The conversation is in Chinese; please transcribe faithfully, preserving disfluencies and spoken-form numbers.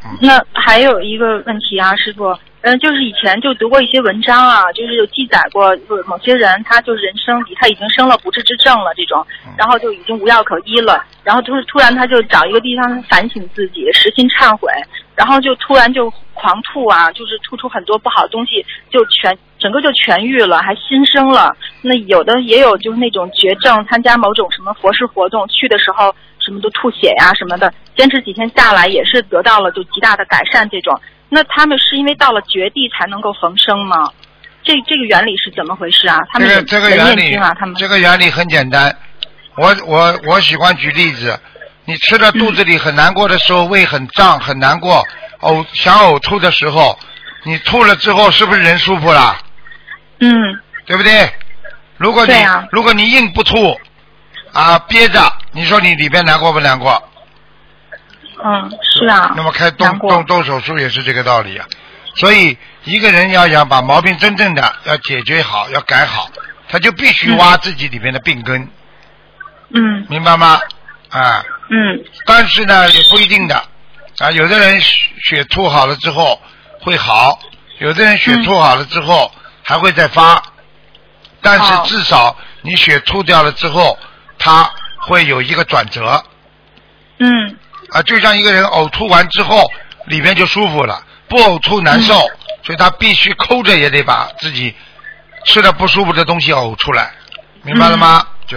嗯。 那还有一个问题啊，师傅，嗯，就是以前就读过一些文章啊，就是有记载过，就是某些人他就是人生他已经生了不治之症了这种，然后就已经无药可医了，然后就是突然他就找一个地方反省自己，实心忏悔，然后就突然就狂吐啊，就是吐出很多不好的东西，就全整个就痊愈了，还新生了。那有的也有就是那种绝症，参加某种什么佛事活动，去的时候什么都吐血呀、什么的，坚持几天下来也是得到了就极大的改善这种。那他们是因为到了绝地才能够逢生吗？这这个原理是怎么回事啊？他们这个这个原理啊，他们这个原理很简单。我我我喜欢举例子，你吃了肚子里很难过的时候，嗯、胃很胀很难过，呕想呕吐的时候，你吐了之后是不是人舒服了？ 嗯， 对不对？如果你、啊、如果你硬不吐啊憋着，你说你里边难过不难过？ 嗯，是啊。 那么开动动动手术也是这个道理啊。所以一个人要想把毛病真正的要解决好，要改好，他就必须挖自己里面的病根。 嗯。 明白吗？啊。 嗯。 但是呢，也不一定的啊。有的人血吐好了之后会好，有的人血吐好了之后还会再发。嗯、但是至少你血吐掉了之后，它会有一个转折。 嗯。 啊，就像一个人呕吐完之后，里面就舒服了，不呕吐难受，嗯、所以他必须抠着也得把自己吃的不舒服的东西呕出来，明白了吗？